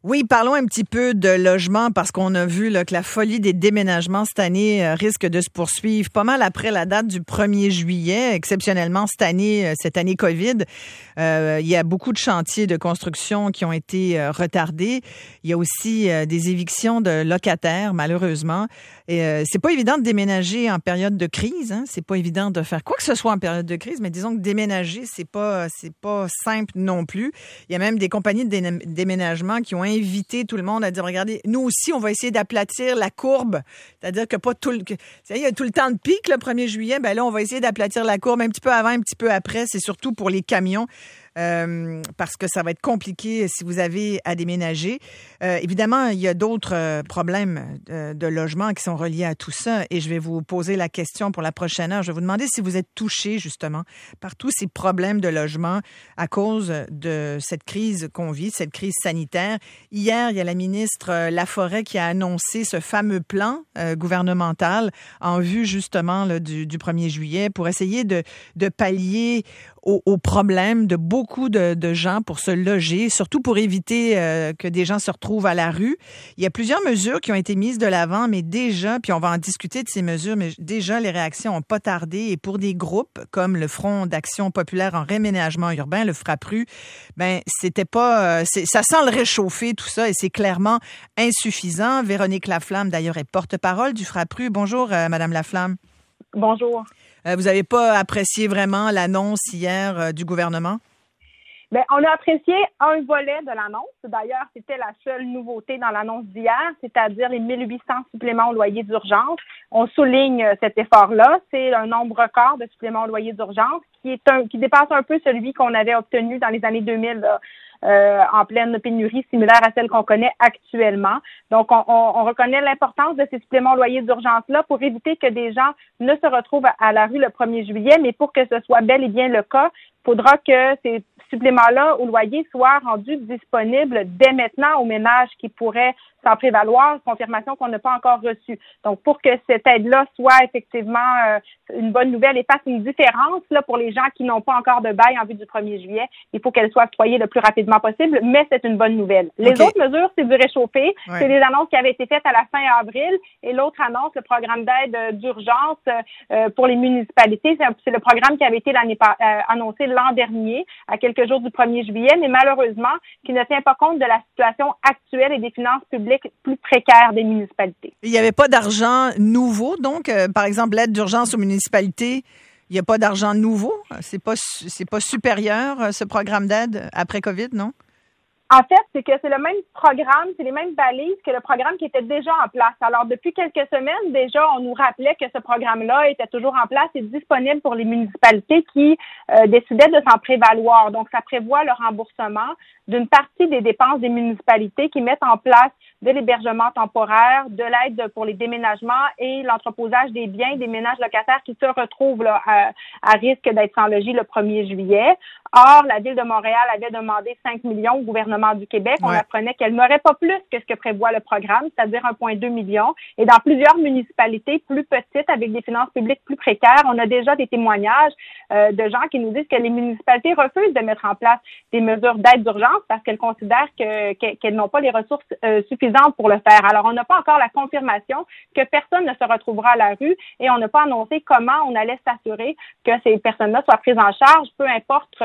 Oui, parlons un petit peu de logement parce qu'on a vu là, que la folie des déménagements cette année risque de se poursuivre pas mal après la date du 1er juillet. Exceptionnellement, cette année COVID, il y a beaucoup de chantiers de construction qui ont été retardés. Il y a aussi des évictions de locataires, malheureusement. Et c'est pas évident de déménager en période de crise. Hein? C'est pas évident de faire quoi que ce soit en période de crise, mais disons que déménager, c'est pas simple non plus. Il y a même des compagnies de déménagement qui ont invité tout le monde à dire, regardez, nous aussi, on va essayer d'aplatir la courbe. C'est-à-dire que il y a tout le temps de pic, le 1er juillet. Ben là, on va essayer d'aplatir la courbe un petit peu avant, un petit peu après. C'est surtout pour les camions. Parce que ça va être compliqué si vous avez à déménager. Évidemment, il y a d'autres problèmes de logement qui sont reliés à tout ça et je vais vous poser la question pour la prochaine heure. Je vais vous demander si vous êtes touché justement par tous ces problèmes de logement à cause de cette crise qu'on vit, cette crise sanitaire. Hier, il y a la ministre Laforêt qui a annoncé ce fameux plan gouvernemental en vue justement là, du 1er juillet pour essayer de pallier aux problèmes de beaucoup de gens pour se loger, surtout pour éviter que des gens se retrouvent à la rue. Il y a plusieurs mesures qui ont été mises de l'avant, mais déjà, puis on va en discuter de ces mesures, mais déjà, les réactions n'ont pas tardé. Et pour des groupes comme le Front d'action populaire en réménagement urbain, le FRAPRU, ben c'était pas... ça sent le réchauffer, tout ça, et c'est clairement insuffisant. Véronique Laflamme, d'ailleurs, est porte-parole du FRAPRU. Bonjour, Madame Laflamme. Bonjour. Vous n'avez pas apprécié vraiment l'annonce hier du gouvernement? Bien, on a apprécié un volet de l'annonce. D'ailleurs, c'était la seule nouveauté dans l'annonce d'hier, c'est-à-dire les 1800 suppléments au loyer d'urgence. On souligne cet effort-là. C'est un nombre record de suppléments au loyer d'urgence qui dépasse un peu celui qu'on avait obtenu dans les années 2000 là, en pleine pénurie similaire à celle qu'on connaît actuellement. Donc, on reconnaît l'importance de ces suppléments au loyer d'urgence-là pour éviter que des gens ne se retrouvent à la rue le 1er juillet, mais pour que ce soit bel et bien le cas, il faudra que ces suppléments-là au loyer soient rendus disponibles dès maintenant aux ménages qui pourraient s'en prévaloir, confirmation qu'on n'a pas encore reçue. Donc, pour que cette aide-là soit effectivement une bonne nouvelle et fasse une différence là pour les gens qui n'ont pas encore de bail en vue du 1er juillet, il faut qu'elle soit octroyée le plus rapidement possible, mais c'est une bonne nouvelle. Les autres mesures, c'est du réchauffé. Ouais. C'est des annonces qui avaient été faites à la fin avril et l'autre annonce, le programme d'aide d'urgence pour les municipalités, c'est le programme qui avait été annoncé l'an dernier, à quelques jours du 1er juillet, mais malheureusement, qui ne tient pas compte de la situation actuelle et des finances publiques plus précaires des municipalités. Il n'y avait pas d'argent nouveau, donc, par exemple, l'aide d'urgence aux municipalités, il n'y a pas d'argent nouveau? C'est pas supérieur, ce programme d'aide après COVID, non? En fait, c'est que c'est le même programme, c'est les mêmes balises que le programme qui était déjà en place. Alors, depuis quelques semaines, déjà, on nous rappelait que ce programme-là était toujours en place et disponible pour les municipalités qui décidaient de s'en prévaloir. Donc, ça prévoit le remboursement d'une partie des dépenses des municipalités qui mettent en place de l'hébergement temporaire, de l'aide pour les déménagements et l'entreposage des biens des ménages locataires qui se retrouvent là, à risque d'être sans logis le 1er juillet. Or, la Ville de Montréal avait demandé 5 millions au gouvernement du Québec. On apprenait qu'elle n'aurait pas plus que ce que prévoit le programme, c'est-à-dire 1,2 million. Et dans plusieurs municipalités plus petites, avec des finances publiques plus précaires, on a déjà des témoignages de gens qui nous disent que les municipalités refusent de mettre en place des mesures d'aide d'urgence parce qu'elles considèrent qu'elles n'ont pas les ressources suffisantes pour le faire. Alors, on n'a pas encore la confirmation que personne ne se retrouvera à la rue et on n'a pas annoncé comment on allait s'assurer que ces personnes-là soient prises en charge, peu importe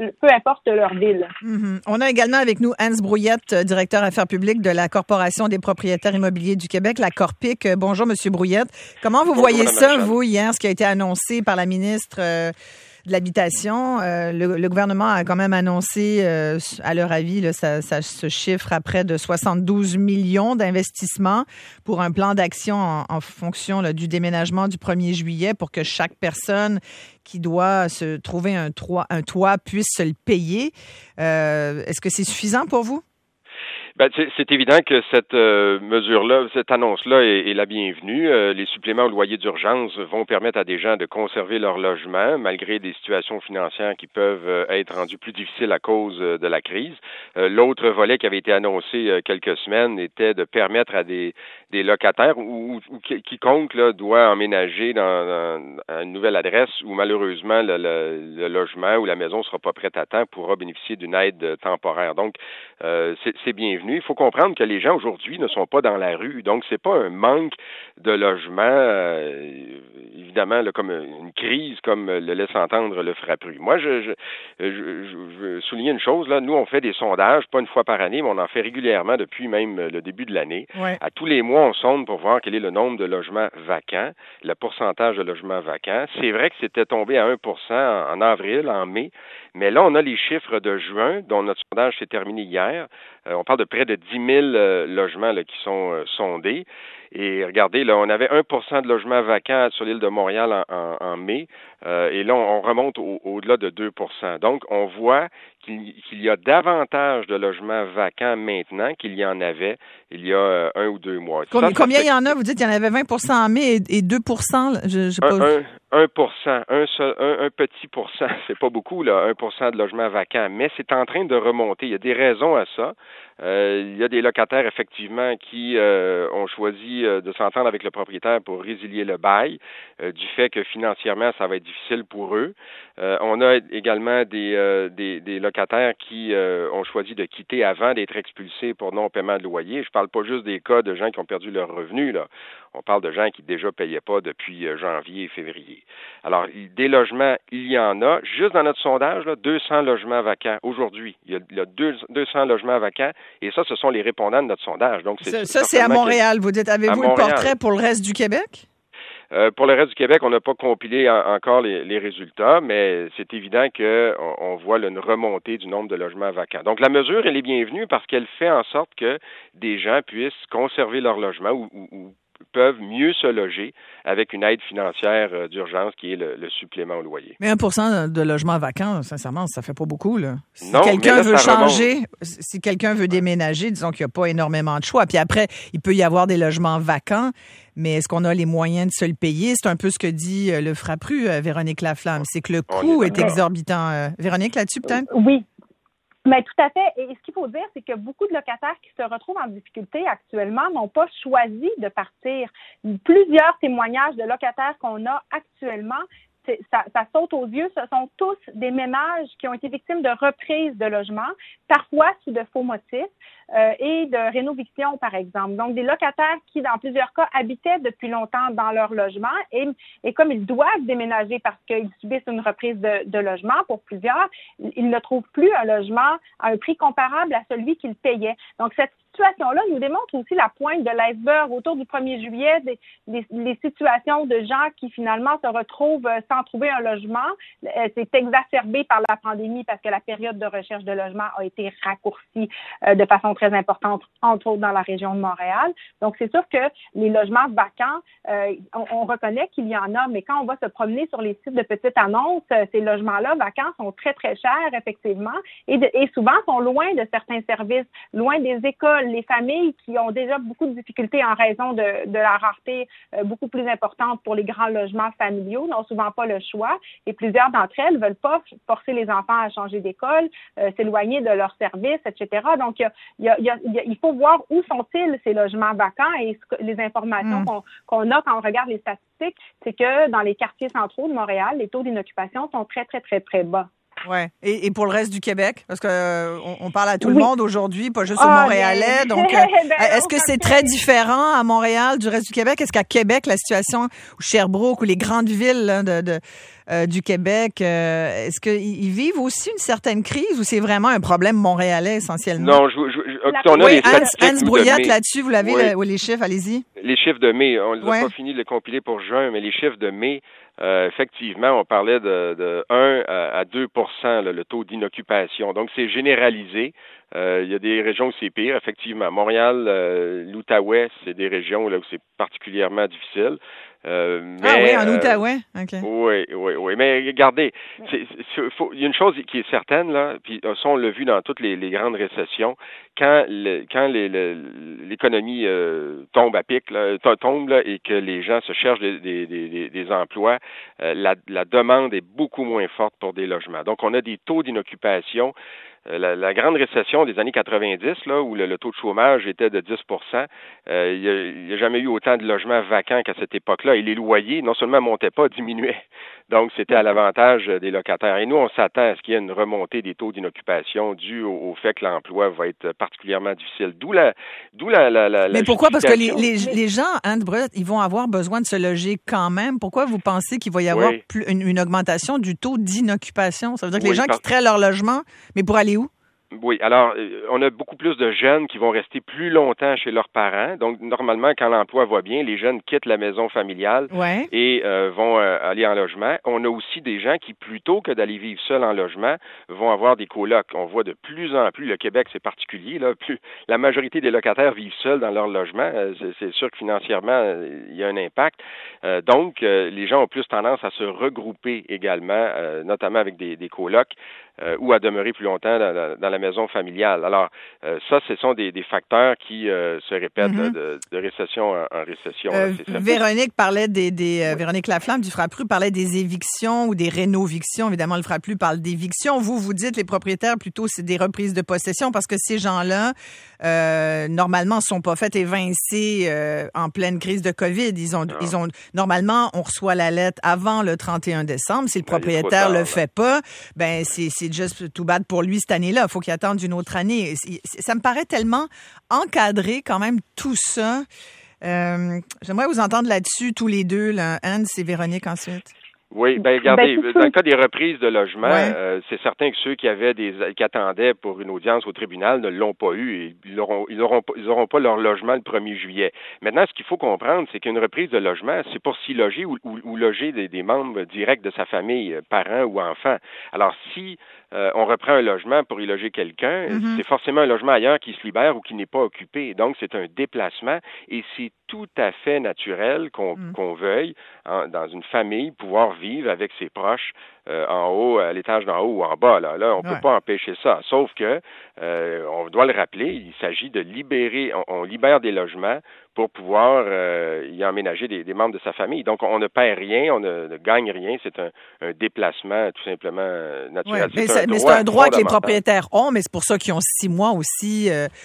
leur ville. Mm-hmm. On a également avec nous Hans Brouillette, directeur affaires publiques de la Corporation des propriétaires immobiliers du Québec, la Corpic. Bonjour, Monsieur Brouillette. Comment vous voyez ça, vous, hier, ce qui a été annoncé par la ministre de l'Habitation? Le gouvernement a quand même annoncé, à leur avis, là, ça se chiffre à près de 72 millions d'investissements pour un plan d'action en fonction là, du déménagement du 1er juillet pour que chaque personne qui doit se trouver un toit puisse se le payer. Est-ce que c'est suffisant pour vous? Ben, c'est évident que cette mesure-là, cette annonce-là est la bienvenue. Les suppléments au loyer d'urgence vont permettre à des gens de conserver leur logement malgré des situations financières qui peuvent être rendues plus difficiles à cause de la crise. L'autre volet qui avait été annoncé quelques semaines était de permettre à des locataires ou quiconque là, doit emménager dans une nouvelle adresse où malheureusement le logement ou la maison sera pas prête à temps pourra bénéficier d'une aide temporaire. Donc, c'est bienvenu. bienvenue. Il faut comprendre que les gens aujourd'hui ne sont pas dans la rue, donc c'est pas un manque de logement, évidemment, là, comme une crise, comme le laisse entendre le Frappru. Moi, je veux souligner une chose, là, nous, on fait des sondages, pas une fois par année, mais on en fait régulièrement depuis même le début de l'année. Ouais. À tous les mois, on sonde pour voir quel est le nombre de logements vacants, le pourcentage de logements vacants. C'est vrai que c'était tombé à 1% en avril, en mai, mais là, on a les chiffres de juin, dont notre sondage s'est terminé hier. On parle de près de 10 000 logements là, qui sont sondés. Et regardez, là, on avait 1% de logements vacants sur l'île de Montréal en mai, et là, on remonte au-delà de 2%. Donc, on voit qu'il y a davantage de logements vacants maintenant qu'il y en avait il y a 1 ou 2 mois. Combien il y en a? Vous dites qu'il y en avait 20% en mai et 2%? Je pas... 1%, un petit pourcent, c'est pas beaucoup, là, 1% de logements vacants, mais c'est en train de remonter. Il y a des raisons à ça. Il y a des locataires, effectivement, qui ont choisi de s'entendre avec le propriétaire pour résilier le bail, du fait que financièrement, ça va être difficile pour eux. On a également des locataires qui ont choisi de quitter avant d'être expulsés pour non-paiement de loyer. Je parle pas juste des cas de gens qui ont perdu leur revenu, là. On parle de gens qui déjà payaient pas depuis janvier et février. Alors, des logements, il y en a. Juste dans notre sondage, là, 200 logements vacants aujourd'hui. Il y a 200 logements vacants. Et ça, ce sont les répondants de notre sondage. Donc, c'est à Montréal. Vous dites, avez-vous le portrait pour le reste du Québec? Pour le reste du Québec, on n'a pas compilé encore les résultats, mais c'est évident qu'on voit une remontée du nombre de logements vacants. Donc, la mesure, elle est bienvenue parce qu'elle fait en sorte que des gens puissent conserver leur logement ou peuvent mieux se loger avec une aide financière d'urgence qui est le supplément au loyer. Mais 1% de logements vacants, sincèrement, ça fait pas beaucoup, là. Si non, quelqu'un veut changer, si quelqu'un veut déménager, disons qu'il n'y a pas énormément de choix. Puis après, il peut y avoir des logements vacants, mais est-ce qu'on a les moyens de se le payer? C'est un peu ce que dit le Frappru, Véronique Laflamme. C'est que le coût est exorbitant. Véronique, là-dessus, peut-être? Oui. Mais tout à fait. Et ce qu'il faut dire, c'est que beaucoup de locataires qui se retrouvent en difficulté actuellement n'ont pas choisi de partir. Plusieurs témoignages de locataires qu'on a actuellement, ça saute aux yeux. Ce sont tous des ménages qui ont été victimes de reprises de logement, parfois sous de faux motifs, et de rénoviction, par exemple. Donc, des locataires qui, dans plusieurs cas, habitaient depuis longtemps dans leur logement et comme ils doivent déménager parce qu'ils subissent une reprise de logement pour plusieurs, ils ne trouvent plus un logement à un prix comparable à celui qu'ils payaient. Donc, cette situation-là nous démontre aussi la pointe de l'iceberg autour du 1er juillet, les situations de gens qui finalement se retrouvent sans trouver un logement. C'est exacerbé par la pandémie parce que la période de recherche de logement a été raccourcie de façon très importante, entre autres dans la région de Montréal. Donc, c'est sûr que les logements vacants, on reconnaît qu'il y en a, mais quand on va se promener sur les sites de petites annonces, ces logements-là vacants sont très, très chers, effectivement, et souvent sont loin de certains services, loin des écoles. Les familles qui ont déjà beaucoup de difficultés en raison de la rareté beaucoup plus importante pour les grands logements familiaux n'ont souvent pas le choix et plusieurs d'entre elles ne veulent pas forcer les enfants à changer d'école, s'éloigner de leurs services, etc. Donc, il faut voir où sont-ils ces logements vacants et les informations qu'on a quand on regarde les statistiques, c'est que dans les quartiers centraux de Montréal, les taux d'inoccupation sont très, très, très, très bas. Ouais. Et pour le reste du Québec, parce que on parle à tout le monde aujourd'hui, pas juste aux Montréalais. Donc, est-ce que c'est très différent à Montréal du reste du Québec? Est-ce qu'à Québec, la situation, ou Sherbrooke, ou les grandes villes là, du Québec, est-ce qu'ils vivent aussi une certaine crise ou c'est vraiment un problème montréalais essentiellement? Non, on a les statistiques. Hans Brouillette, là-dessus, vous l'avez, les chiffres, allez-y. Les chiffres de mai, on ne les a pas fini de les compiler pour juin, mais les chiffres de mai, effectivement, on parlait de 1 à 2 le taux d'inoccupation. Donc, c'est généralisé. Il y a des régions où c'est pire, effectivement. Montréal, l'Outaouais, c'est des régions là où c'est particulièrement difficile. Oui, en Outaouais? Okay. Oui. Mais regardez, il y a une chose qui est certaine, là, puis ça, on l'a vu dans toutes les grandes récessions, quand l'économie tombe à pic, tombe là, et que les gens se cherchent des emplois, la demande est beaucoup moins forte pour des logements. Donc, on a des taux d'inoccupation. La grande récession des années 90, là, où le taux de chômage était de 10 il n'y a jamais eu autant de logements vacants qu'à cette époque-là. Et les loyers, non seulement montaient pas, diminuaient. Donc, c'était à l'avantage des locataires. Et nous, on s'attend à ce qu'il y ait une remontée des taux d'inoccupation due au fait que l'emploi va être particulièrement difficile. D'où la Mais pourquoi? Parce que les gens, Anne Brett, ils vont avoir besoin de se loger quand même. Pourquoi vous pensez qu'il va y avoir une augmentation du taux d'inoccupation? Ça veut dire que les gens quitteraient leur logement, mais pour aller où? Oui, alors, on a beaucoup plus de jeunes qui vont rester plus longtemps chez leurs parents. Donc, normalement, quand l'emploi va bien, les jeunes quittent la maison familiale et vont aller en logement. On a aussi des gens qui, plutôt que d'aller vivre seuls en logement, vont avoir des colocs. On voit de plus en plus, le Québec, c'est particulier, là, plus la majorité des locataires vivent seuls dans leur logement. C'est sûr que financièrement, il y a un impact. Donc, les gens ont plus tendance à se regrouper également, notamment avec des colocs, ou à demeurer plus longtemps dans la maison familiale. Alors, ça, ce sont des facteurs qui se répètent de récession en récession. Véronique parlait Véronique Laflamme du Frappru parlait des évictions ou des rénovictions. Évidemment, le Frappru parle d'évictions. Vous dites les propriétaires, plutôt, c'est des reprises de possession parce que ces gens-là, normalement, ne sont pas fait évincer en pleine crise de COVID. Ils ont normalement, on reçoit la lettre avant le 31 décembre. Si le propriétaire le fait pas, ben c'est juste tout bad pour lui cette année-là. Il faut qu'il attende une autre année. Ça me paraît tellement encadré quand même tout ça. J'aimerais vous entendre là-dessus tous les deux, là. Anne et Véronique ensuite. Oui, regardez, dans le cas des reprises de logement, c'est certain que ceux qui attendaient pour une audience au tribunal ne l'ont pas eu et ils auront pas leur logement le 1er juillet. Maintenant, ce qu'il faut comprendre, c'est qu'une reprise de logement, c'est pour s'y loger ou loger des membres directs de sa famille, parents ou enfants. Alors, si on reprend un logement pour y loger quelqu'un, c'est forcément un logement ailleurs qui se libère ou qui n'est pas occupé. Donc, c'est un déplacement et c'est tout à fait naturel qu'on veuille, dans une famille, pouvoir vivre avec ses proches en haut, à l'étage d'en haut ou en bas. Là, on peut pas empêcher ça. Sauf que, on doit le rappeler, il s'agit de libérer, on libère des logements pour pouvoir y emménager des membres de sa famille. Donc, on ne perd rien, on ne gagne rien. C'est un déplacement tout simplement naturel. Ouais, c'est un droit que les propriétaires ont, mais c'est pour ça qu'ils ont 6 mois aussi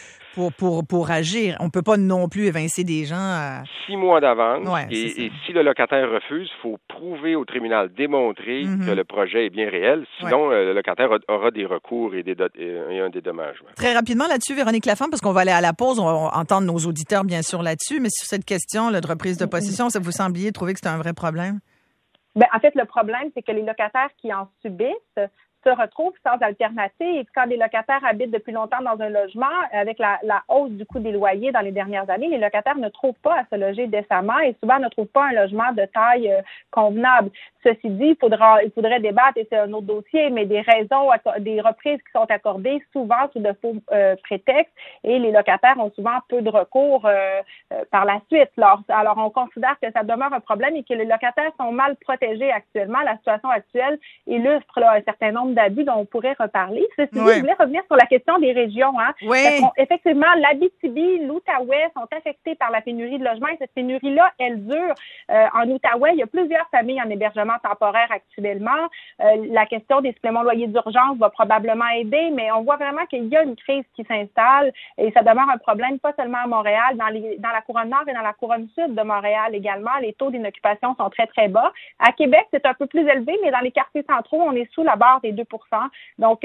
pour agir. On peut pas non plus évincer des gens. 6 mois d'avance. Et si le locataire refuse, il faut prouver au tribunal, démontrer que le projet est bien réel. Sinon, le locataire aura des recours et un dédommagement. Très rapidement là-dessus, Véronique Laflamme, parce qu'on va aller à la pause, on va entendre nos auditeurs bien sûr là-dessus, mais sur cette question là, de reprise de possession, ça vous sembliez trouver que c'était un vrai problème? Ben, en fait, le problème, c'est que les locataires qui en subissent se retrouvent sans alternative. Quand des locataires habitent depuis longtemps dans un logement, avec la hausse du coût des loyers dans les dernières années, les locataires ne trouvent pas à se loger décemment et souvent ne trouvent pas un logement de taille convenable. Ceci dit, il faudrait débattre, et c'est un autre dossier, mais des reprises qui sont accordées souvent sous de faux prétextes et les locataires ont souvent peu de recours par la suite. Alors, on considère que ça demeure un problème et que les locataires sont mal protégés actuellement. La situation actuelle illustre un certain nombre d'abus dont on pourrait reparler. Ceci dit, je voulais revenir sur la question des régions. Effectivement, l'Abitibi, l'Outaouais sont affectés par la pénurie de logements et cette pénurie-là, elle dure. En Outaouais, il y a plusieurs familles en hébergement temporaire actuellement. La question des suppléments loyers d'urgence va probablement aider, mais on voit vraiment qu'il y a une crise qui s'installe et ça demeure un problème pas seulement à Montréal, dans la couronne nord et dans la couronne sud de Montréal également. Les taux d'inoccupation sont très, très bas. À Québec, c'est un peu plus élevé, mais dans les quartiers centraux, on est sous la barre des 2 %. Donc,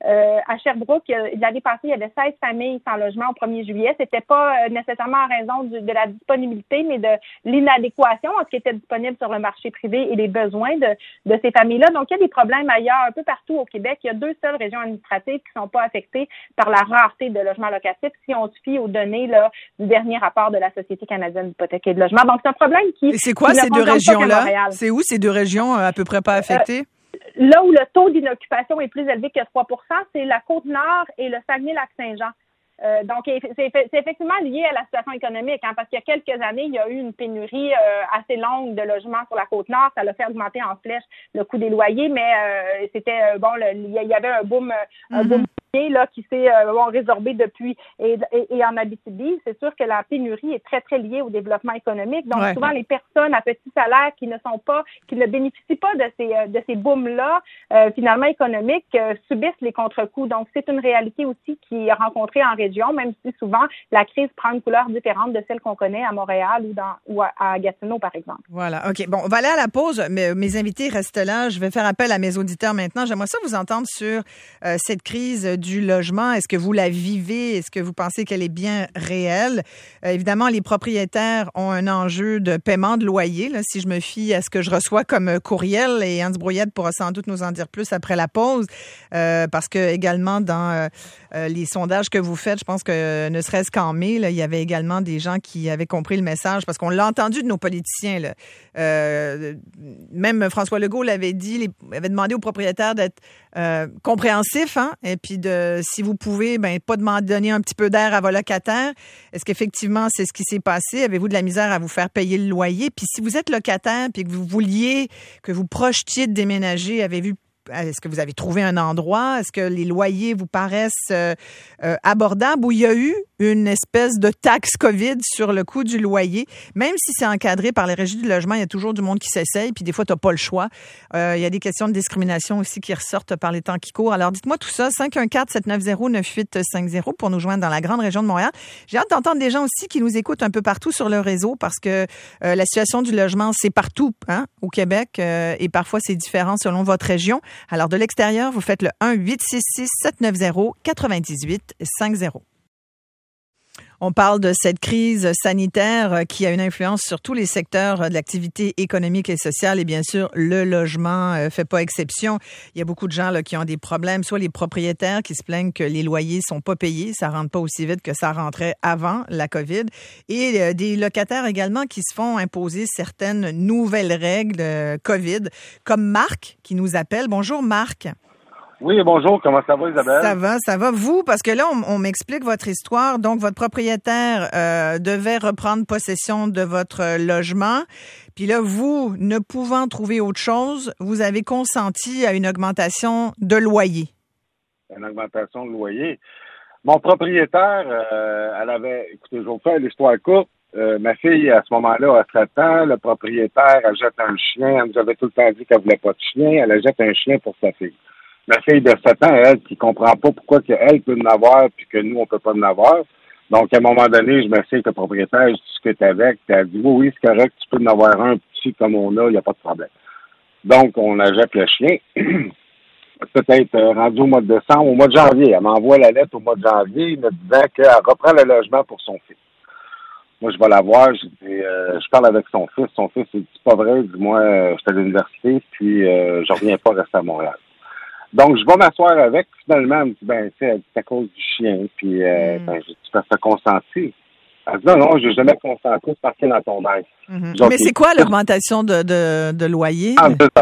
à Sherbrooke, l'année passée, il y avait 16 familles sans logement au 1er juillet. C'était pas nécessairement en raison de la disponibilité, mais de l'inadéquation à ce qui était disponible sur le marché privé et les besoins de ces familles-là. Donc, il y a des problèmes ailleurs, un peu partout au Québec. Il y a 2 seules régions administratives qui ne sont pas affectées par la rareté de logements locatifs si on se fie aux données du dernier rapport de la Société canadienne d'hypothèque et de logement. Donc, c'est un problème qui... Et c'est quoi ces 2 régions-là? C'est où ces 2 régions à peu près pas affectées? Là où le taux d'inoccupation est plus élevé que 3 %, c'est la Côte-Nord et le Saguenay-Lac-Saint-Jean. Donc, c'est effectivement lié à la situation économique, parce qu'il y a quelques années, il y a eu une pénurie assez longue de logements sur la Côte-Nord. Ça l'a fait augmenter en flèche le coût des loyers, mais c'était il y avait un boom là, qui s'est résorbé depuis et en Abitibi, c'est sûr que la pénurie est très, très liée au développement économique. Donc, souvent, les personnes à petit salaire qui ne bénéficient pas de ces booms-là, finalement, économiques, subissent les contre-coups. Donc, c'est une réalité aussi qui est rencontrée en région, même si souvent, la crise prend une couleur différente de celle qu'on connaît à Montréal ou à Gatineau, par exemple. Voilà. OK. Bon, on va aller à la pause. Mais mes invités restent là. Je vais faire appel à mes auditeurs maintenant. J'aimerais ça vous entendre sur cette crise du logement. Est-ce que vous la vivez? Est-ce que vous pensez qu'elle est bien réelle? Évidemment, les propriétaires ont un enjeu de paiement de loyer, là, si je me fie à ce que je reçois comme courriel. Et Hans Brouillette pourra sans doute nous en dire plus après la pause. Parce que également, dans les sondages que vous faites, je pense que ne serait-ce qu'en mai, là, il y avait également des gens qui avaient compris le message parce qu'on l'a entendu de nos politiciens. Là. Même François Legault l'avait dit, avait demandé aux propriétaires d'être compréhensifs, hein, et puis si vous pouvez, pas donner un petit peu d'air à vos locataires. Est-ce qu'effectivement c'est ce qui s'est passé? Avez-vous de la misère à vous faire payer le loyer? Puis si vous êtes locataire puis que vous projetiez de déménager, est-ce que vous avez trouvé un endroit? Est-ce que les loyers vous paraissent abordables ou il y a eu une espèce de taxe COVID sur le coût du loyer? Même si c'est encadré par les régies du logement, il y a toujours du monde qui s'essaye, puis des fois, tu n'as pas le choix. Il y a des questions de discrimination aussi qui ressortent par les temps qui courent. Alors, dites-moi tout ça, 514-790-9850 pour nous joindre dans la grande région de Montréal. J'ai hâte d'entendre des gens aussi qui nous écoutent un peu partout sur le réseau parce que la situation du logement, c'est partout, hein, au Québec, et parfois, c'est différent selon votre région. Alors, de l'extérieur, vous faites le 1-866-790-9850. On parle de cette crise sanitaire qui a une influence sur tous les secteurs de l'activité économique et sociale et bien sûr, le logement fait pas exception. Il y a beaucoup de gens là, qui ont des problèmes, soit les propriétaires qui se plaignent que les loyers sont pas payés, ça rentre pas aussi vite que ça rentrait avant la COVID, et des locataires également qui se font imposer certaines nouvelles règles COVID, comme Marc qui nous appelle. Bonjour Marc. Oui, bonjour. Comment ça va, Isabelle? Ça va. Vous, parce que là, on m'explique votre histoire. Donc, votre propriétaire devait reprendre possession de votre logement. Puis là, vous, ne pouvant trouver autre chose, vous avez consenti à une augmentation de loyer. Une augmentation de loyer. Mon propriétaire, écoutez, je vais vous faire l'histoire courte. Ma fille, à ce moment-là, a 7 ans. Le propriétaire, elle jette un chien. Elle nous avait tout le temps dit qu'elle voulait pas de chien. Elle jette un chien pour sa fille. Ma fille de 7 ans, elle, qui comprend pas pourquoi elle peut en avoir puis que nous, on peut pas en avoir. Donc, à un moment donné, je m'assieds avec le propriétaire, je discute avec, puis elle dit, oui, c'est correct, tu peux en avoir un petit comme on a, il n'y a pas de problème. Donc, on achète le chien. Peut-être rendu au mois de décembre, au mois de janvier. Elle m'envoie la lettre au mois de janvier me disant qu'elle reprend le logement pour son fils. Moi, je vais la voir, je parle avec son fils. Son fils, il dit, c'est pas vrai, dis-moi, je suis à l'université, puis je reviens pas rester à Montréal. Donc, je vais m'asseoir avec. Finalement, elle me dit, c'est à cause du chien. Puis, j'ai dit, tu as consenti. Elle dit, non, j'ai jamais consenti. C'est parti dans ton bail. Mm-hmm. Mais c'est quoi l'augmentation de loyer?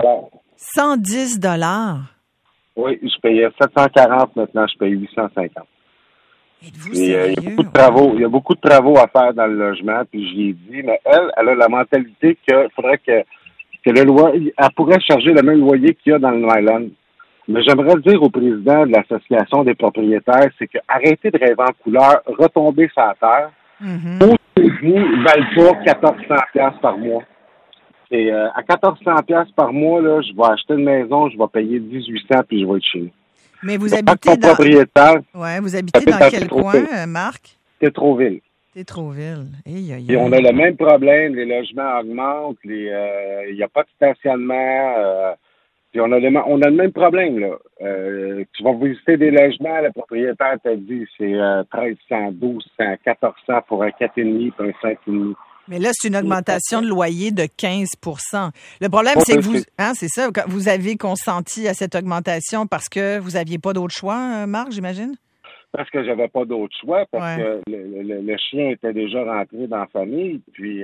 110 $110. Oui, je payais 740. Maintenant, je paye 850. Êtes-vous sérieux? Il y a beaucoup de travaux à faire dans le logement. Puis, je lui ai dit, mais elle a la mentalité qu'il faudrait que le loyer, elle pourrait charger le même loyer qu'il y a dans le Island. Mais j'aimerais dire au président de l'Association des propriétaires, c'est que arrêtez de rêver en couleur, retombez sur la terre. Vous ne valent pas 1400$ par mois. Et à 1400$ par mois, là, je vais acheter une maison, je vais payer 1800$ puis je vais être chez nous. Mais vous habitez dans... vous habitez dans quel coin, Marc? Tétroville. Tétroville. Et on a le même problème, les logements augmentent, il n'y a pas de stationnement. Puis on a le même problème, là. Tu vas visiter des logements, le propriétaire t'a dit c'est 1300, 1200, 1400 pour un 4,5 pour un 5,5. Mais là, c'est une augmentation de loyer de 15 %. Le problème, c'est que vous avez consenti à cette augmentation parce que vous n'aviez pas d'autre choix, Marc, j'imagine? Parce que j'avais pas d'autre choix, parce que le chien était déjà rentré dans la famille, puis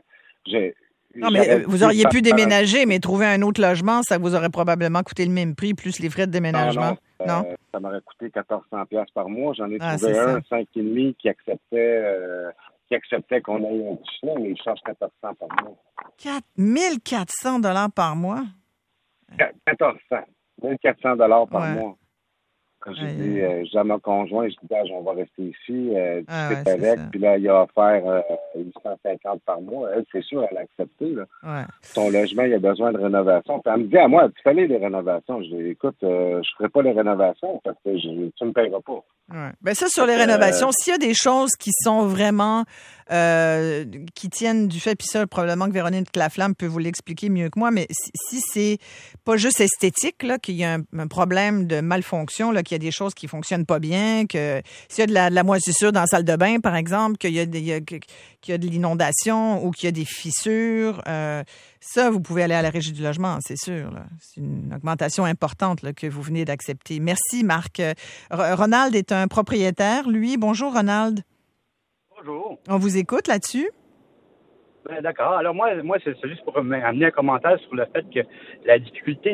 Non, mais vous auriez pu déménager, mais trouver un autre logement, ça vous aurait probablement coûté le même prix, plus les frais de déménagement. Non? Ça m'aurait coûté 1400$ par mois. J'en ai trouvé un 5,5 qui acceptait qu'on ait un petit chien, mais il charge 1400$ par mois. 1400$ par mois? 1400. 1400$ par mois. J'ai dit à mon conjoint, je dis, on va rester ici, discuter c'est avec, ça. puis là, il a offert 850 par mois. Elle, c'est sûr, elle a accepté, là. Ouais. Ton logement, il a besoin de rénovation. Puis elle me dit à moi, tu fallait les rénovations. Je dis, écoute, je ferai pas les rénovations parce que tu me paieras pas. Ouais. Ben ça, sur les rénovations, s'il y a des choses qui sont vraiment qui tiennent du fait, puis ça, probablement que Véronique Laflamme peut vous l'expliquer mieux que moi, mais si c'est pas juste esthétique, là, qu'il y a un problème de malfonction, là, qu'il y a des choses qui fonctionnent pas bien, que s'il y a de la moisissure dans la salle de bain, par exemple, qu'il y a de l'inondation ou qu'il y a des fissures, ça, vous pouvez aller à la Régie du logement, c'est sûr. Là. C'est une augmentation importante là, que vous venez d'accepter. Merci, Marc. Ronald est un propriétaire, lui. Bonjour, Ronald. Bonjour. On vous écoute là-dessus? Ben, d'accord. Alors moi, c'est juste pour amener un commentaire sur le fait que la difficulté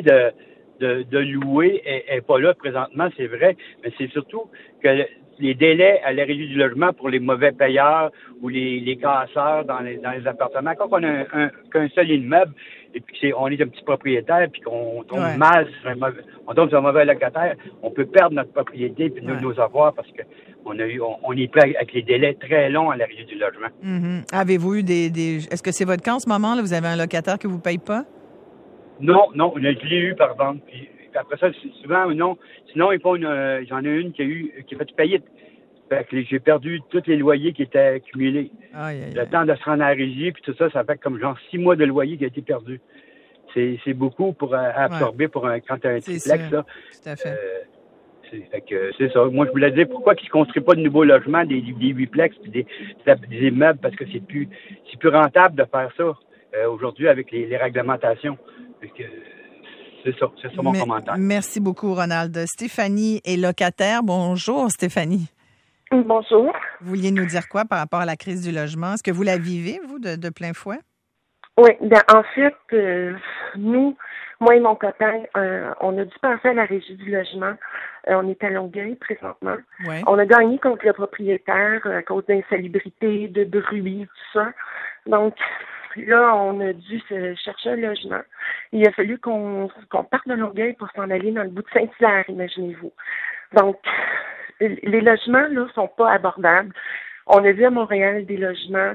de louer est pas là présentement, c'est vrai, mais c'est surtout que les délais à la Régie du logement pour les mauvais payeurs ou les casseurs dans les appartements, quand on a qu'un seul immeuble et puis on est un petit propriétaire puis qu'on tombe mal, on tombe sur un mauvais locataire, on peut perdre notre propriété puis nos avoirs parce que on est pris avec les délais très longs à la Régie du logement. Mm-hmm. Avez-vous eu est-ce que c'est votre cas en ce moment là? Vous avez un locataire que vous paye pas? Non, je l'ai eu par exemple. Puis après ça, souvent non. Sinon, j'en ai une qui a fait faillite. Fait que j'ai perdu tous les loyers qui étaient accumulés. Le temps de se rendre à la régie, puis tout ça, ça fait comme genre 6 mois de loyer qui a été perdu. C'est beaucoup pour absorber quand tu as un triplex. Là. Tout à fait. Fait que c'est ça. Moi, je voulais dire pourquoi ils ne construisent pas de nouveaux logements, des huitplex puis des immeubles, parce que c'est plus rentable de faire ça aujourd'hui avec les réglementations. Fait que, c'est ça mon commentaire. Merci beaucoup, Ronald. Stéphanie est locataire. Bonjour, Stéphanie. Bonjour. Vous vouliez nous dire quoi par rapport à la crise du logement? Est-ce que vous la vivez, vous, de plein fouet? Oui, en fait, nous, moi et mon copain, on a dû passer à la Régie du logement. On est à Longueuil présentement. Ouais. On a gagné contre le propriétaire à cause d'insalubrité, de bruit, tout ça. Donc, là, on a dû se chercher un logement. Il a fallu qu'on parte de Longueuil pour s'en aller dans le bout de Saint-Hilaire, imaginez-vous. Donc, les logements, là, sont pas abordables. On a vu à Montréal des logements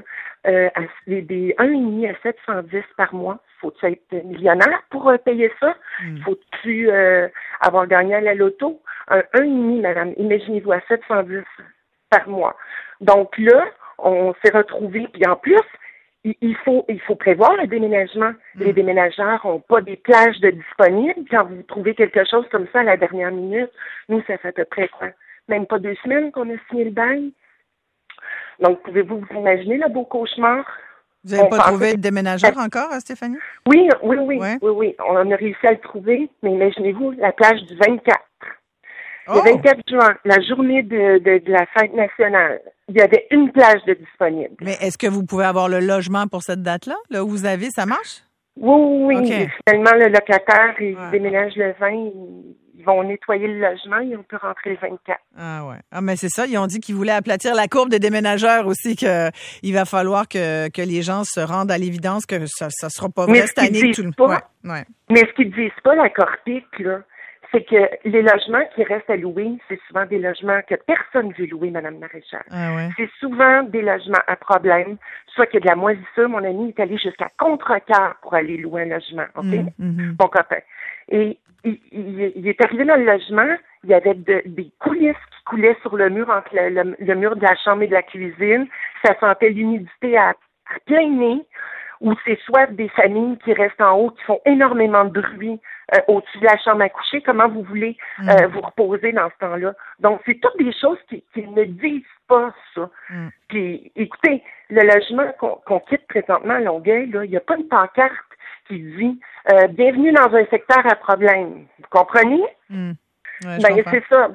des 1,5 à 710 par mois. Faut-tu être millionnaire pour payer ça? Faut-tu avoir gagné à la loto? Un 1,5, madame, imaginez-vous, à 710 par mois. Donc là, on s'est retrouvés, puis en plus, il faut prévoir le déménagement. Les déménageurs n'ont pas des plages de disponibles. Quand vous trouvez quelque chose comme ça à la dernière minute, nous, ça fait à peu près quoi? Même pas 2 semaines qu'on a signé le bail. Donc, pouvez-vous vous imaginer le beau cauchemar? Vous n'avez pas trouvé de déménageur encore, Stéphanie? Oui. Ouais. Oui. On a réussi à le trouver, mais imaginez-vous la plage du 24. Oh! Le 24 juin, la journée de la fête nationale, il y avait une plage de disponible. Mais est-ce que vous pouvez avoir le logement pour cette date-là? Là où vous avez, ça marche? Oui. Okay. Finalement, le locataire, il déménage le 20, ils vont nettoyer le logement et on peut rentrer le 24. Ah ouais. Ah, mais c'est ça. Ils ont dit qu'ils voulaient aplatir la courbe des déménageurs aussi, qu'il va falloir que les gens se rendent à l'évidence que ça sera pas vrai cette année. Mais ce qu'ils disent pas, la Corpic, là, c'est que les logements qui restent à louer, c'est souvent des logements que personne ne veut louer, Mme Maréchal. Ah ouais. C'est souvent des logements à problème, soit qu'il y a de la moisissure. Mon ami est allé jusqu'à Contrecoeur pour aller louer un logement, OK? Mon copain. Et il est arrivé dans le logement, il y avait des coulisses qui coulaient sur le mur entre le mur de la chambre et de la cuisine. Ça sentait l'humidité à plein nez. Ou c'est soit des familles qui restent en haut, qui font énormément de bruit au-dessus de la chambre à coucher. Comment vous voulez vous reposer dans ce temps-là? Donc, c'est toutes des choses qui ne disent pas ça. Puis, écoutez, le logement qu'on quitte présentement à Longueuil, là, il n'y a pas une pancarte qui dit « Bienvenue dans un secteur à problème ». Vous comprenez? Ouais, c'est ça.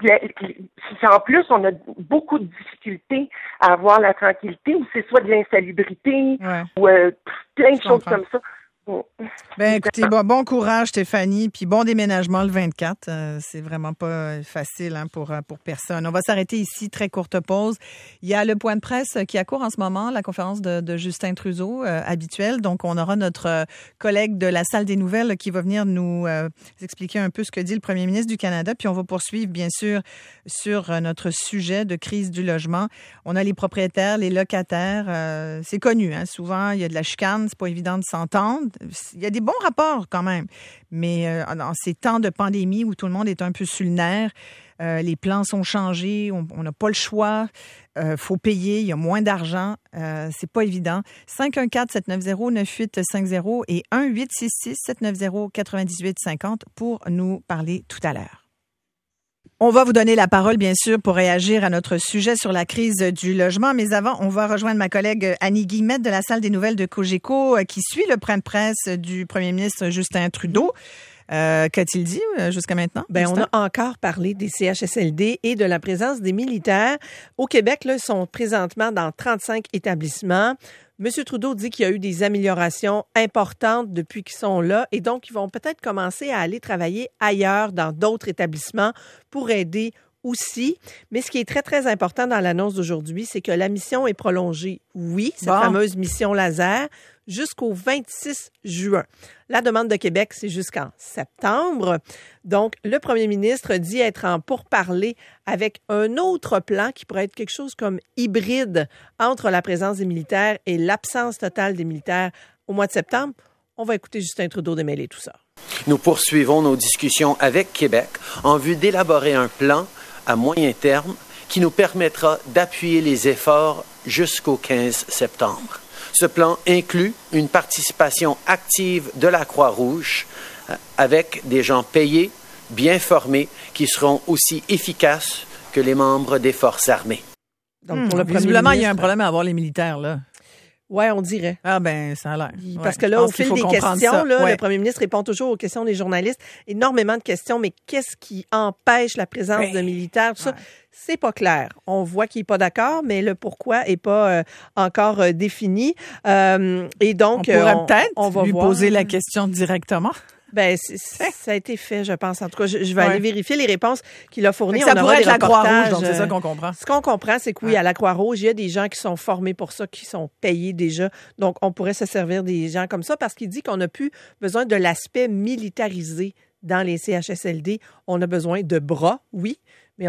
En plus, on a beaucoup de difficultés à avoir la tranquillité, ou c'est soit de l'insalubrité, ou plein de choses comme ça. Ben écoutez, bon courage Stéphanie, puis bon déménagement le 24. C'est vraiment pas facile pour personne. On va s'arrêter ici, très courte pause. Il y a le point de presse qui accourt en ce moment, la conférence de Justin Trudeau habituelle. Donc on aura notre collègue de la salle des nouvelles qui va venir nous expliquer un peu ce que dit le premier ministre du Canada. Puis on va poursuivre bien sûr sur notre sujet de crise du logement. On a les propriétaires, les locataires. C'est connu, souvent il y a de la chicane, c'est pas évident de s'entendre. Il y a des bons rapports quand même, mais dans ces temps de pandémie où tout le monde est un peu sur le nerf, les plans sont changés, on n'a pas le choix, faut payer, il y a moins d'argent, c'est pas évident. 514-790-9850 et 1-866-790-9850 pour nous parler tout à l'heure. On va vous donner la parole, bien sûr, pour réagir à notre sujet sur la crise du logement. Mais avant, on va rejoindre ma collègue Annie Guillemette de la salle des nouvelles de Cogeco qui suit le point de presse du premier ministre Justin Trudeau. Qu'a-t-il dit jusqu'à maintenant? On a encore parlé des CHSLD et de la présence des militaires. Au Québec, là, ils sont présentement dans 35 établissements. M. Trudeau dit qu'il y a eu des améliorations importantes depuis qu'ils sont là et donc ils vont peut-être commencer à aller travailler ailleurs dans d'autres établissements pour aider aussi. Mais ce qui est très, très important dans l'annonce d'aujourd'hui, c'est que la mission est prolongée, oui, cette fameuse mission laser, jusqu'au 26 juin. La demande de Québec, c'est jusqu'en septembre. Donc, le premier ministre dit être en pourparlers avec un autre plan qui pourrait être quelque chose comme hybride entre la présence des militaires et l'absence totale des militaires au mois de septembre. On va écouter Justin Trudeau démêler tout ça. Nous poursuivons nos discussions avec Québec en vue d'élaborer un plan à moyen terme qui nous permettra d'appuyer les efforts jusqu'au 15 septembre. Ce plan inclut une participation active de la Croix-Rouge avec des gens payés, bien formés, qui seront aussi efficaces que les membres des forces armées. Donc, pour le visiblement, il y a un problème à avoir les militaires, là. Oui, on dirait. Ah ben, ça a l'air. Parce que là, au fil des questions, le premier ministre répond toujours aux questions des journalistes. Énormément de questions, mais qu'est-ce qui empêche la présence de militaires? Tout ça, c'est pas clair. On voit qu'il n'est pas d'accord, mais le pourquoi n'est pas encore défini. Et donc, on pourrait peut-être lui voir. Poser la question directement. Ça a été fait, je pense. En tout cas, je vais aller vérifier les réponses qu'il a fournies. Ça pourrait être la Croix-Rouge, donc c'est ça qu'on comprend. Ce qu'on comprend, c'est que oui, à la Croix-Rouge, il y a des gens qui sont formés pour ça, qui sont payés déjà. Donc, on pourrait se servir des gens comme ça parce qu'il dit qu'on n'a plus besoin de l'aspect militarisé dans les CHSLD. On a besoin de bras, oui, mais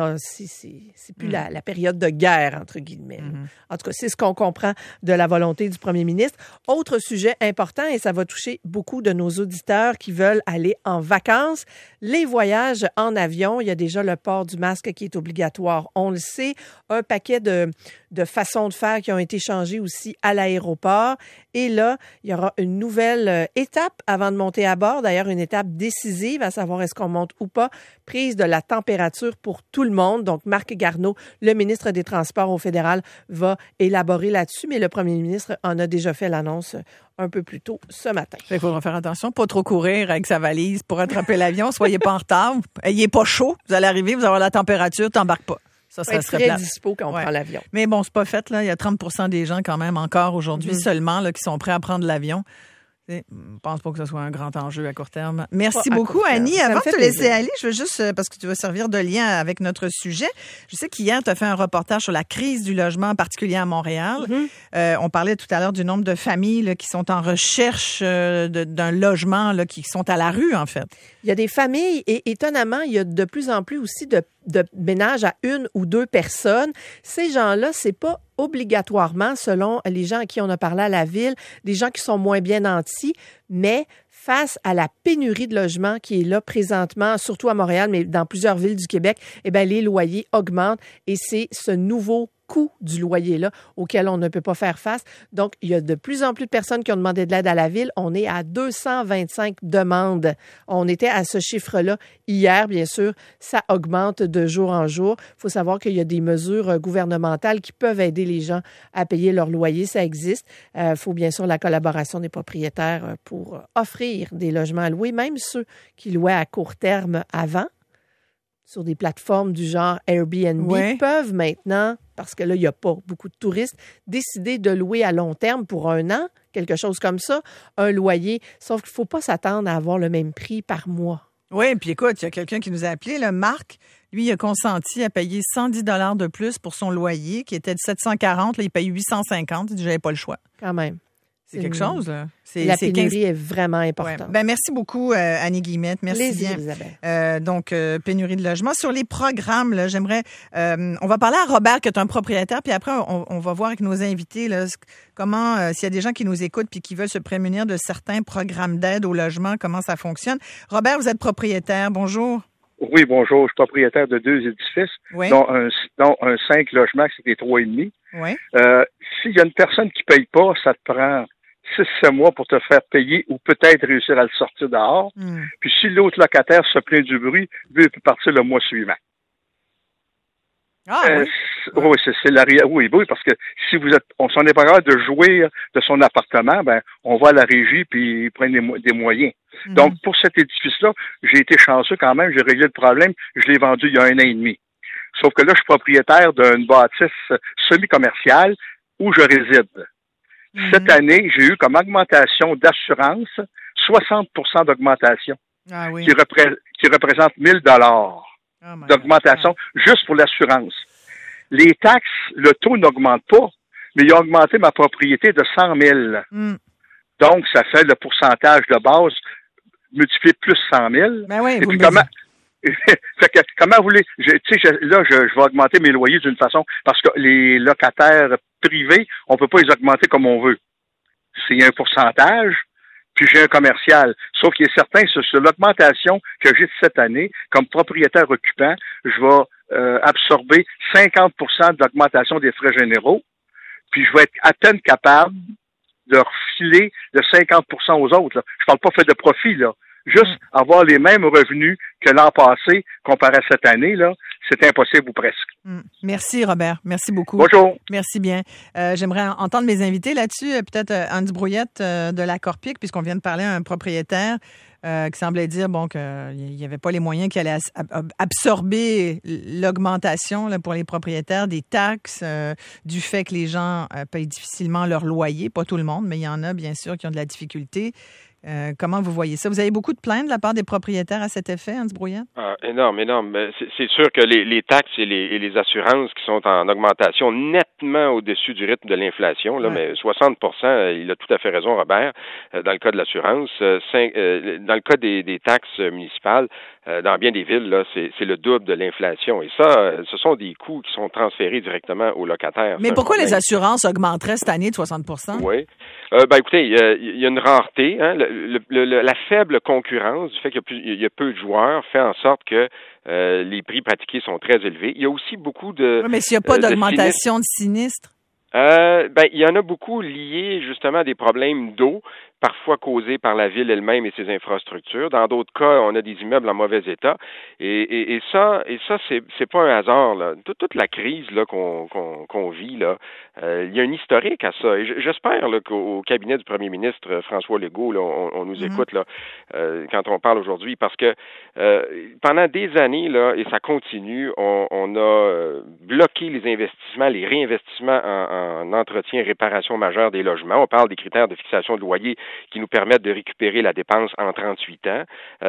c'est plus la période de guerre, entre guillemets. En tout cas, c'est ce qu'on comprend de la volonté du premier ministre. Autre sujet important, et ça va toucher beaucoup de nos auditeurs qui veulent aller en vacances, les voyages en avion. Il y a déjà le port du masque qui est obligatoire, on le sait. Un paquet de façons de faire qui ont été changées aussi à l'aéroport. Et là, il y aura une nouvelle étape avant de monter à bord. D'ailleurs, une étape décisive, à savoir est-ce qu'on monte ou pas. Prise de la température pour tout le monde. Donc, Marc Garneau, le ministre des Transports au fédéral, va élaborer là-dessus. Mais le premier ministre en a déjà fait l'annonce un peu plus tôt ce matin. Il faudra faire attention, pas trop courir avec sa valise pour attraper l'avion. Soyez pas en retard. Ayez pas chaud. Vous allez arriver, vous allez avoir la température, t'embarques pas. Ça serait très dispo quand on prend l'avion. Mais bon, c'est pas fait, là. Il y a 30% des gens, quand même, encore aujourd'hui seulement, là, qui sont prêts à prendre l'avion. Je ne pense pas que ce soit un grand enjeu à court terme. Merci beaucoup, Annie. Avant de te laisser aller, je veux juste, parce que tu vas servir de lien avec notre sujet, je sais qu'hier, tu as fait un reportage sur la crise du logement, en particulier à Montréal. On parlait tout à l'heure du nombre de familles là, qui sont en recherche d'un logement, là, qui sont à la rue, en fait. Il y a des familles et étonnamment, il y a de plus en plus aussi de ménages à une ou deux personnes. Ces gens-là, c'est pas obligatoirement, selon les gens à qui on a parlé à la ville, des gens qui sont moins bien nantis, mais face à la pénurie de logements qui est là présentement, surtout à Montréal, mais dans plusieurs villes du Québec, les loyers augmentent et c'est ce nouveau coût du loyer-là auquel on ne peut pas faire face. Donc, il y a de plus en plus de personnes qui ont demandé de l'aide à la ville. On est à 225 demandes. On était à ce chiffre-là hier, bien sûr. Ça augmente de jour en jour. Il faut savoir qu'il y a des mesures gouvernementales qui peuvent aider les gens à payer leur loyer. Ça existe. Il faut bien sûr la collaboration des propriétaires pour offrir des logements à louer, même ceux qui louaient à court terme avant, sur des plateformes du genre Airbnb, peuvent maintenant parce que là, il n'y a pas beaucoup de touristes, décider de louer à long terme pour 1 an, quelque chose comme ça, un loyer. Sauf qu'il ne faut pas s'attendre à avoir le même prix par mois. Oui, puis écoute, il y a quelqu'un qui nous a appelé, le Marc. Lui, il a consenti à payer 110 $ de plus pour son loyer, qui était de 740. Là, il paye 850. Il dit, j'avais pas le choix. Quand même. C'est quelque chose, là. La pénurie est vraiment importante. Ouais. Ben, merci beaucoup, Annie Guillemette. Merci Plaisir, bien. Isabelle. Donc, pénurie de logement. Sur les programmes, là, j'aimerais... on va parler à Robert, qui est un propriétaire, puis après, on va voir avec nos invités là, comment, s'il y a des gens qui nous écoutent puis qui veulent se prémunir de certains programmes d'aide au logement, comment ça fonctionne. Robert, vous êtes propriétaire. Bonjour. Oui, bonjour. Je suis propriétaire de 2 édifices, Oui. dont un 5 logements, c'est des 3,5. Oui. S'il y a une personne qui paye pas, ça te prend 6-7 mois pour te faire payer ou peut-être réussir à le sortir dehors. Puis si l'autre locataire se plaint du bruit, lui, il peut partir le mois suivant. Ah, oui. Oui, c'est la réalité. Oui, parce que si on s'en est pas capable de jouir de son appartement, ben, on va à la régie puis ils prennent des moyens. Donc, pour cet édifice-là, j'ai été chanceux quand même, j'ai réglé le problème, je l'ai vendu il y a 1 an et demi. Sauf que là, je suis propriétaire d'une bâtisse semi-commerciale où je réside. Cette année, j'ai eu comme augmentation d'assurance 60% d'augmentation, qui représente 1 000 $ d'augmentation juste pour l'assurance. Les taxes, le taux n'augmente pas, mais il a augmenté ma propriété de 100 000. Donc, ça fait le pourcentage de base multiplié plus 100 000. Ben oui, et puis fait que, comment vous voulez, je vais augmenter mes loyers d'une façon, parce que les locataires privés, on peut pas les augmenter comme on veut. C'est un pourcentage, puis j'ai un commercial. Sauf qu'il est certain, sur l'augmentation que j'ai cette année, comme propriétaire occupant, je vais absorber 50% de l'augmentation des frais généraux, puis je vais être à peine capable de refiler de 50% aux autres. Là. Je parle pas fait de profit, là. Juste avoir les mêmes revenus que l'an passé comparé à cette année, là, c'est impossible ou presque. Merci, Robert. Merci beaucoup. Bonjour. Merci bien. J'aimerais entendre mes invités là-dessus. Peut-être Anne Brouillette de la Corpic, puisqu'on vient de parler à un propriétaire qui semblait dire qu'il n'y avait pas les moyens qui allaient absorber l'augmentation là, pour les propriétaires des taxes, du fait que les gens payent difficilement leur loyer. Pas tout le monde, mais il y en a, bien sûr, qui ont de la difficulté. Comment vous voyez ça? Vous avez beaucoup de plaintes de la part des propriétaires à cet effet, Hans Brouillette? Énorme. C'est sûr que les taxes et les assurances qui sont en augmentation nettement au-dessus du rythme de l'inflation, là, mais 60%, il a tout à fait raison, Robert, dans le cas de l'assurance. Dans le cas des taxes municipales, dans bien des villes, là, c'est le double de l'inflation. Et ça, ce sont des coûts qui sont transférés directement aux locataires. Mais pourquoi les assurances augmenteraient cette année de 60%? Oui. Écoutez, il y a une rareté, hein. La faible concurrence du fait qu'il y a peu de joueurs fait en sorte que les prix pratiqués sont très élevés. Il y a aussi beaucoup de... Oui, mais s'il n'y a pas d'augmentation de sinistres? Il y en a beaucoup liés justement à des problèmes d'eau, parfois causés par la ville elle-même et ses infrastructures. Dans d'autres cas, on a des immeubles en mauvais état. Et ça, c'est pas un hasard, là. Toute la crise là qu'on vit là, il y a un historique à ça. Et j'espère là qu'au cabinet du premier ministre François Legault, là, on nous écoute là quand on parle aujourd'hui, parce que pendant des années là, et ça continue, on a bloqué les investissements, les réinvestissements en entretien et réparation majeure des logements. On parle des critères de fixation de loyer qui nous permettent de récupérer la dépense en 38 ans.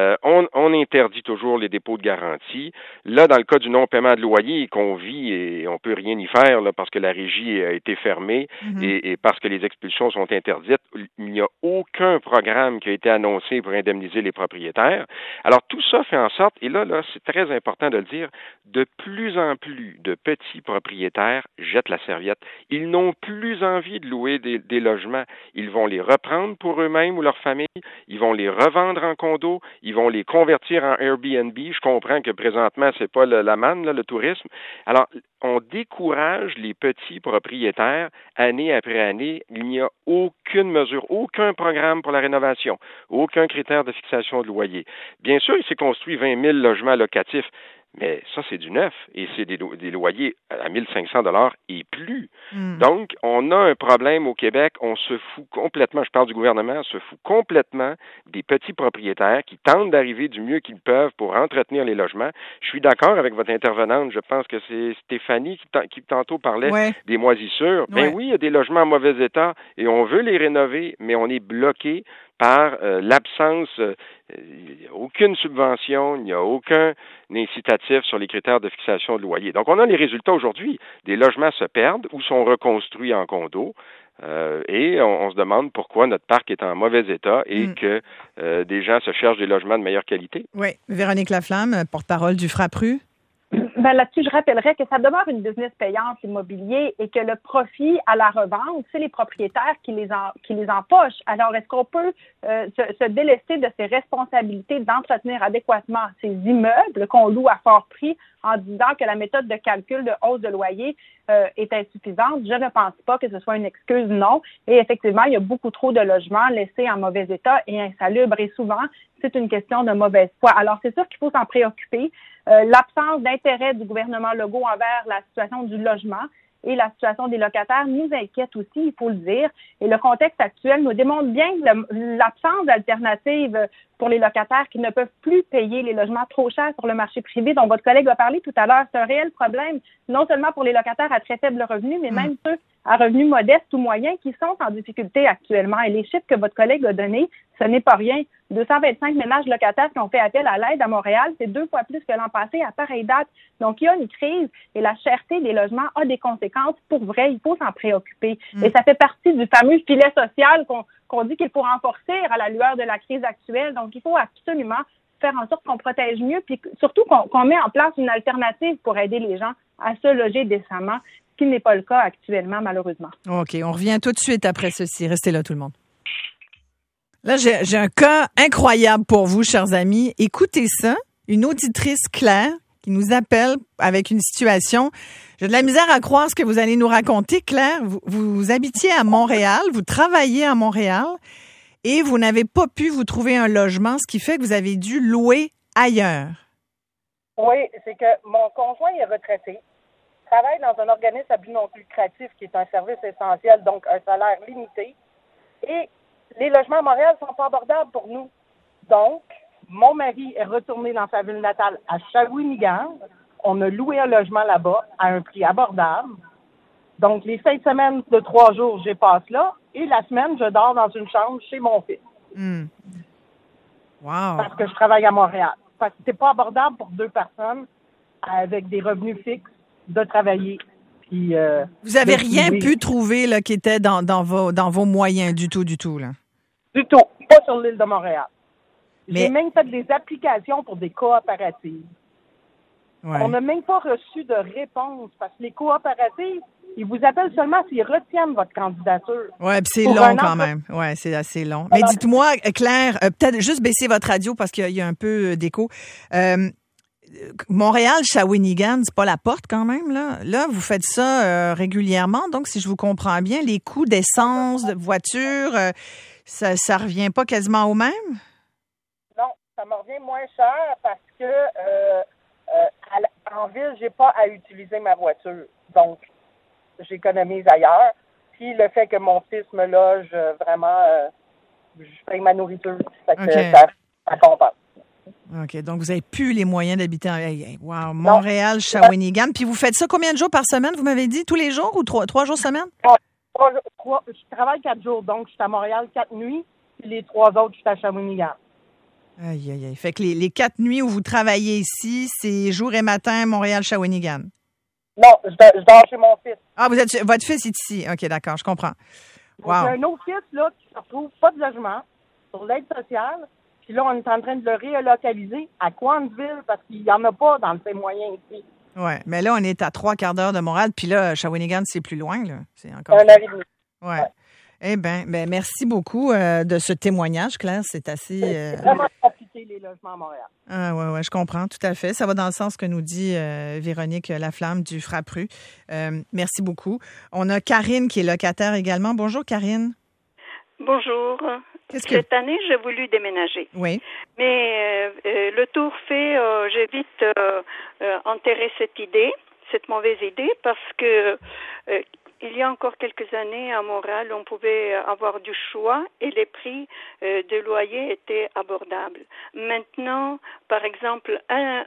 On interdit toujours les dépôts de garantie. Là, dans le cas du non-paiement de loyer qu'on vit, et on peut rien y faire là, parce que la régie a été fermée et parce que les expulsions sont interdites, il n'y a aucun programme qui a été annoncé pour indemniser les propriétaires. Alors, tout ça fait en sorte, et là, c'est très important de le dire, de plus en plus de petits propriétaires jettent la serviette. Ils n'ont plus envie de louer des logements. Ils vont les reprendre pour eux-mêmes ou leur famille. Ils vont les revendre en condo. Ils vont les convertir en Airbnb. Je comprends que présentement, c'est pas la manne, là, le tourisme. Alors, on décourage les petits propriétaires année après année. Il n'y a aucune mesure, aucun programme pour la rénovation, aucun critère de fixation de loyer. Bien sûr, il s'est construit 20 000 logements locatifs. Mais ça, c'est du neuf et c'est des loyers à 1 500 $ et plus. Donc, on a un problème au Québec. On se fout complètement, je parle du gouvernement, on se fout complètement des petits propriétaires qui tentent d'arriver du mieux qu'ils peuvent pour entretenir les logements. Je suis d'accord avec votre intervenante. Je pense que c'est Stéphanie qui tantôt parlait des moisissures. Ben oui, il y a des logements en mauvais état et on veut les rénover, mais on est bloqué par l'absence, aucune subvention, il n'y a aucun incitatif sur les critères de fixation de loyer. Donc, on a les résultats aujourd'hui. Des logements se perdent ou sont reconstruits en condos et on se demande pourquoi notre parc est en mauvais état et que des gens se cherchent des logements de meilleure qualité. Oui. Véronique Laflamme, porte-parole du FRAPRU. Ben là-dessus, je rappellerais que ça demeure une business payante immobilier et que le profit à la revente, c'est les propriétaires qui les empochent. Alors, est-ce qu'on peut se délester de ses responsabilités d'entretenir adéquatement ces immeubles qu'on loue à fort prix en disant que la méthode de calcul de hausse de loyer est insuffisante? Je ne pense pas que ce soit une excuse, non. Et effectivement, il y a beaucoup trop de logements laissés en mauvais état et insalubres. Et souvent, c'est une question de mauvaise foi. Alors, c'est sûr qu'il faut s'en préoccuper. L'absence d'intérêt du gouvernement Legault envers la situation du logement et la situation des locataires nous inquiète aussi, il faut le dire. Et le contexte actuel nous démontre bien l'absence d'alternative pour les locataires qui ne peuvent plus payer les logements trop chers sur le marché privé dont votre collègue a parlé tout à l'heure. C'est un réel problème, non seulement pour les locataires à très faible revenu, mais même ceux à revenus modestes ou moyens qui sont en difficulté actuellement. Et les chiffres que votre collègue a donnés, ce n'est pas rien. 225 ménages locataires qui ont fait appel à l'aide à Montréal, c'est 2 fois plus que l'an passé à pareille date. Donc, il y a une crise et la cherté des logements a des conséquences pour vrai. Il faut s'en préoccuper. Et ça fait partie du fameux filet social qu'on dit qu'il faut renforcer à la lueur de la crise actuelle. Donc, il faut absolument faire en sorte qu'on protège mieux, puis surtout qu'on met en place une alternative pour aider les gens à se loger décemment, ce qui n'est pas le cas actuellement, malheureusement. OK, on revient tout de suite après ceci. Restez là, tout le monde. Là, j'ai un cas incroyable pour vous, chers amis. Écoutez ça. Une auditrice Claire qui nous appelle avec une situation. J'ai de la misère à croire ce que vous allez nous raconter, Claire. Vous habitiez à Montréal, vous travaillez à Montréal et vous n'avez pas pu vous trouver un logement, ce qui fait que vous avez dû louer ailleurs. Oui, c'est que mon conjoint est retraité, travaille dans un organisme à but non lucratif qui est un service essentiel, donc un salaire limité. Et les logements à Montréal sont pas abordables pour nous. Donc, mon mari est retourné dans sa ville natale à Shawinigan. On a loué un logement là-bas à un prix abordable. Donc, les 5 semaines de 3 jours, je passe là. Et la semaine, je dors dans une chambre chez mon fils. Wow. Parce que je travaille à Montréal. Parce que c'est pas abordable pour 2 personnes avec des revenus fixes de travailler. Puis, vous avez rien pu trouver là, qui était dans vos moyens du tout, là? Du tout. Pas sur l'île de Montréal. Mais... J'ai même fait des applications pour des coopératives. Ouais. On n'a même pas reçu de réponse parce que les coopératives, ils vous appellent seulement s'ils retiennent votre candidature. Oui, puis c'est long quand même. Oui, c'est assez long. Mais dites-moi, Claire, peut-être juste baisser votre radio parce qu'il y a un peu d'écho. Montréal, Shawinigan, c'est pas la porte quand même, là. Là, vous faites ça régulièrement. Donc, si je vous comprends bien, les coûts d'essence, de voiture, ça revient pas quasiment au même? Non, ça me revient moins cher parce que en ville, j'ai pas à utiliser ma voiture. Donc, j'économise ailleurs. Puis le fait que mon fils me loge vraiment, je paye ma nourriture. Fait que ça compense. OK. Donc, vous n'avez plus les moyens d'habiter wow, Montréal, Shawinigan. Puis vous faites ça combien de jours par semaine, vous m'avez dit? Tous les jours ou 3 jours semaine? Je travaille 4 jours. Donc, je suis à Montréal 4 nuits. Puis les 3 autres, je suis à Shawinigan. Aïe, aïe, aïe. Fait que les 4 nuits où vous travaillez ici, c'est jour et matin, Montréal, Shawinigan. Non, je dors chez mon fils. Ah, votre fils est ici. OK, d'accord, je comprends. Wow. J'ai un autre fils, là, qui se retrouve pas de logement sur l'aide sociale. Puis là, on est en train de le relocaliser à Coansville parce qu'il n'y en a pas dans ses moyens ici. Oui, mais là, on est à 3/4 d'heure de Montréal. Puis là, Shawinigan, c'est plus loin, là. C'est encore... 1 heure et demie. Ouais. Eh bien, merci beaucoup de ce témoignage, Claire. C'est assez... C'est vraiment compliqué, les logements à Montréal. Ah, ouais, je comprends, tout à fait. Ça va dans le sens que nous dit Véronique Laflamme du FRAPRU. Merci beaucoup. On a Karine qui est locataire également. Bonjour, Karine. Bonjour. Cette année, j'ai voulu déménager. Oui. Mais le tour fait, j'ai vite enterré cette mauvaise idée, parce que il y a encore quelques années à Montréal, on pouvait avoir du choix et les prix de loyer étaient abordables. Maintenant, par exemple, un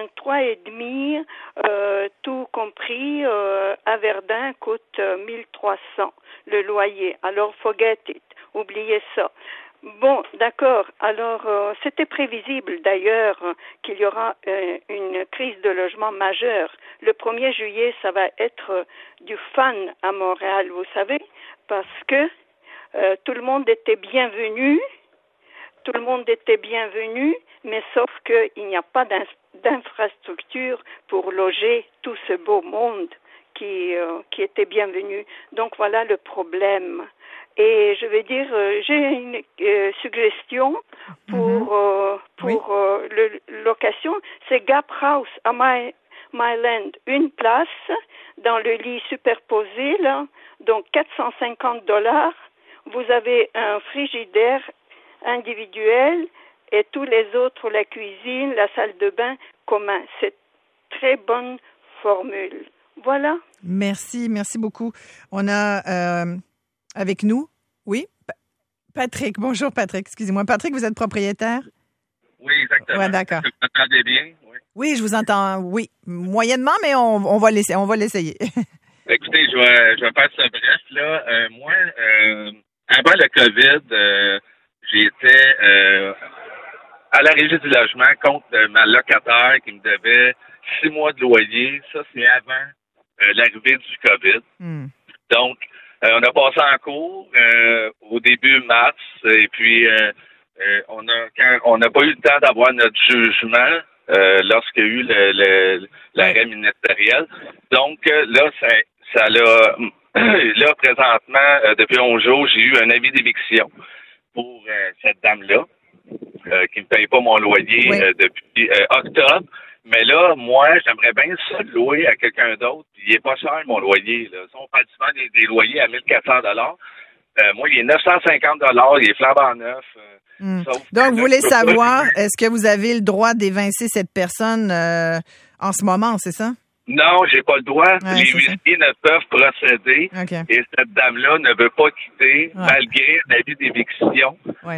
3,5, tout compris, à Verdun coûte 1300 le loyer. Alors, forget it, oubliez ça. Bon, d'accord. Alors, c'était prévisible d'ailleurs qu'il y aura une crise de logement majeure. Le 1er juillet, ça va être du fun à Montréal, vous savez, parce que tout le monde était bienvenu. Tout le monde était bienvenu, mais sauf qu'il n'y a pas d'infrastructure pour loger tout ce beau monde qui était bienvenu. Donc voilà le problème. Et je vais dire, j'ai une suggestion pour le location, c'est Gap House à Myland, une place dans le lit superposé là, donc $450. Vous avez un frigidaire individuel et tous les autres, la cuisine, la salle de bain commun. C'est très bonne formule. Voilà. Merci beaucoup. On a avec nous, oui, Patrick. Bonjour Patrick, excusez-moi. Patrick, vous êtes propriétaire? Oui, exactement. Ouais, d'accord. Est-ce que vous m'entendez bien? Oui, je vous entends, oui. Moyennement, mais on va l'essayer. Écoutez, je vais faire ça bref, là. Moi, avant le COVID, j'étais à la Régie du logement contre ma locataire qui me devait 6 mois de loyer. Ça, c'est avant l'arrivée du COVID. Donc, on a passé en cours au début mars, et puis on n'a pas eu le temps d'avoir notre jugement lorsqu'il y a eu l'arrêt ministériel. Donc, là, ça l'a... Là, présentement, depuis 11 jours, j'ai eu un avis d'éviction pour cette dame-là qui ne paye pas mon loyer depuis octobre. Mais là, moi, j'aimerais bien ça louer à quelqu'un d'autre. Il est pas cher, mon loyer. Là. On parle souvent des loyers à 1400 $. Moi, il est 950 $. Il est flambant neuf. Donc, vous voulez savoir, est-ce que vous avez le droit d'évincer cette personne en ce moment, c'est ça? Non, j'ai pas le droit. Les huissiers ne peuvent procéder. Okay. Et cette dame-là ne veut pas quitter malgré l'avis d'éviction. Ouais.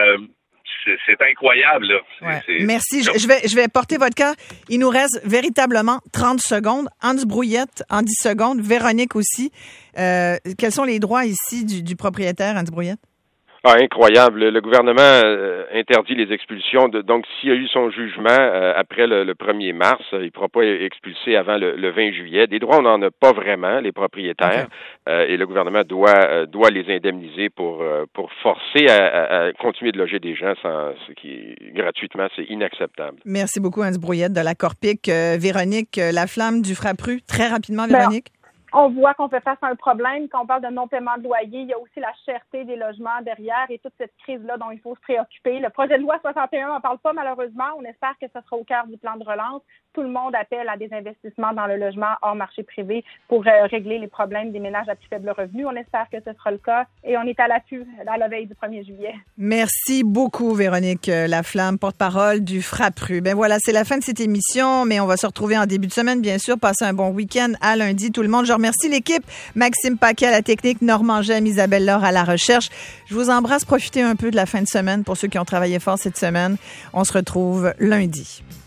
C'est incroyable, là. Merci. Je vais porter votre cas. Il nous reste véritablement 30 secondes. Hans Brouillette, en 10 secondes. Véronique aussi. Quels sont les droits ici du propriétaire, Hans Brouillette? Incroyable. Le gouvernement interdit les expulsions. Donc, s'il y a eu son jugement après le 1er mars, il ne pourra pas expulser avant le 20 juillet. Des droits, on n'en a pas vraiment, les propriétaires. Et le gouvernement doit les indemniser pour forcer à continuer de loger des gens gratuitement. C'est inacceptable. Merci beaucoup, Hans Brouillette de la Corpic. Véronique Laflamme du Frappru. Très rapidement, Véronique. On voit qu'on fait face à un problème. Quand on parle de non-paiement de loyer, il y a aussi la cherté des logements derrière et toute cette crise-là dont il faut se préoccuper. Le projet de loi 61 n'en parle pas, malheureusement. On espère que ce sera au cœur du plan de relance. Tout le monde appelle à des investissements dans le logement hors marché privé pour régler les problèmes des ménages à plus faible revenu. On espère que ce sera le cas et on est à l'affût à la veille du 1er juillet. Merci beaucoup, Véronique Laflamme, porte-parole du Frappru. Ben voilà, c'est la fin de cette émission, mais on va se retrouver en début de semaine, bien sûr. Passez un bon week-end à lundi, tout le monde. Je remercie l'équipe. Maxime Paquet à la technique, Normand Gem, Isabelle Laure à la recherche. Je vous embrasse. Profitez un peu de la fin de semaine pour ceux qui ont travaillé fort cette semaine. On se retrouve lundi.